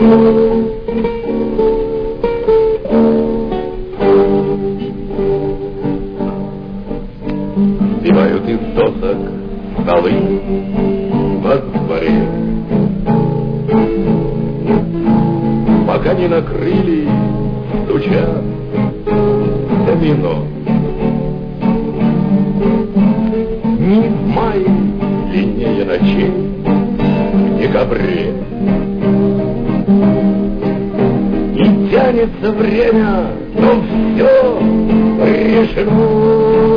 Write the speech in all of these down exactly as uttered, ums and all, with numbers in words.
Сбивают из досок столы во дворе, пока не накрыли, стучат домино. Ни в мае длиннее ночей, в декабре, и тянется время, но все решено.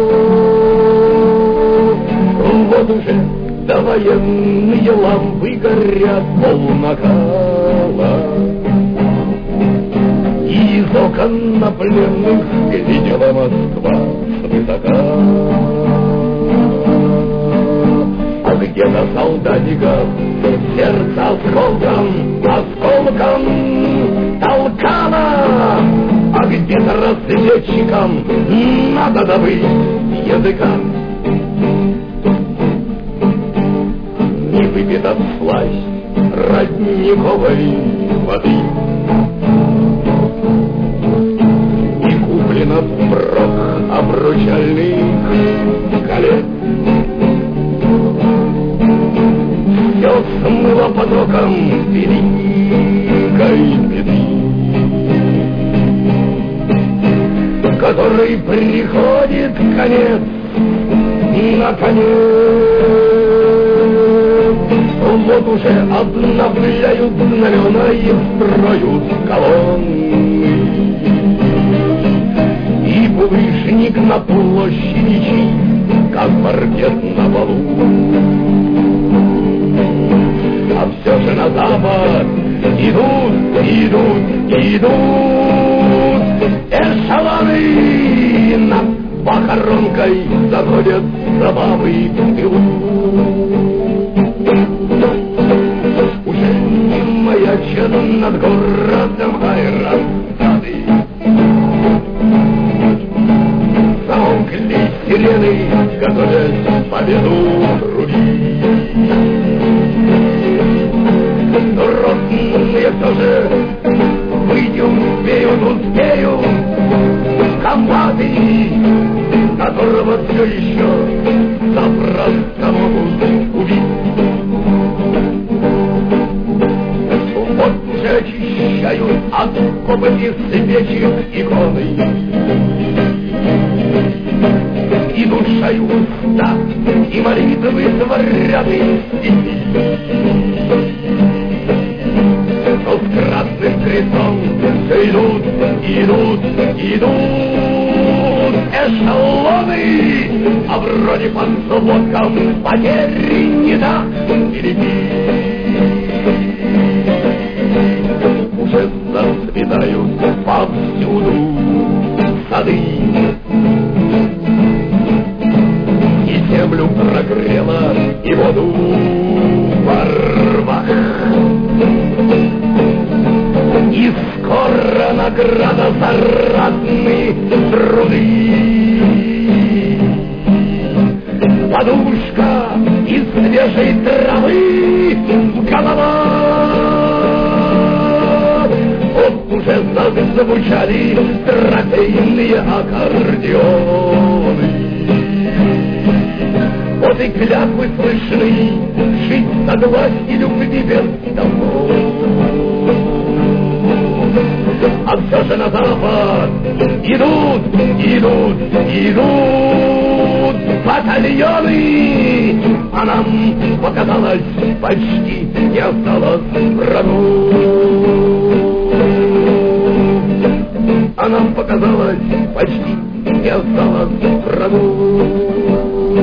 Вот уже довоенные лампы горят полнакала, и из окон на пленных глядела Москва свысока. А где-то солдатиков сердце осколком, осколком толкало, а где-то разведчикам надо добыть языка. Не выпита всласть родниковой воды, не куплено впрок обручальных колец. Все смыло потоком великой беды, который приходит конец, наконец. Вот уже обновляют знамена и строят колонны, и булыжник на площади чист, как паркет на полу. А все же на запад идут, идут, идут эшелоны, над похоронкой заходят забавы в тылу. Уже не маячат над городом аэростаты, замолкли сирены, готовясь победу трубить. Но родные все же выйти успеют, успеют комбаты, которого все еще запросто могут убить. Вот уже очищают от копоти свечи иконы, и душою уста, и молитвы творят из стихи. Но с красным крестом все идут, идут, идут эшелоны, а вроде под сводком потери не так велики. Уже зацветают повсюду сады, и землю прогрела, и воду во рвах. И скоро награда за разные труды. Подушка из свежей травы, голова. Вот уже зазвучали трофейные аккордеоны. Вот и клятвы слышны, жить согласие любви без домов. А все же на запад идут, идут, идут батальоны, а нам показалось, почти не осталось врагов. А нам показалось, почти не осталось врагов.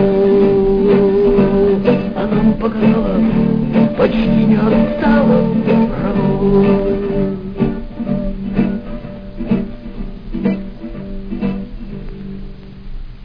А нам показалось, почти не осталось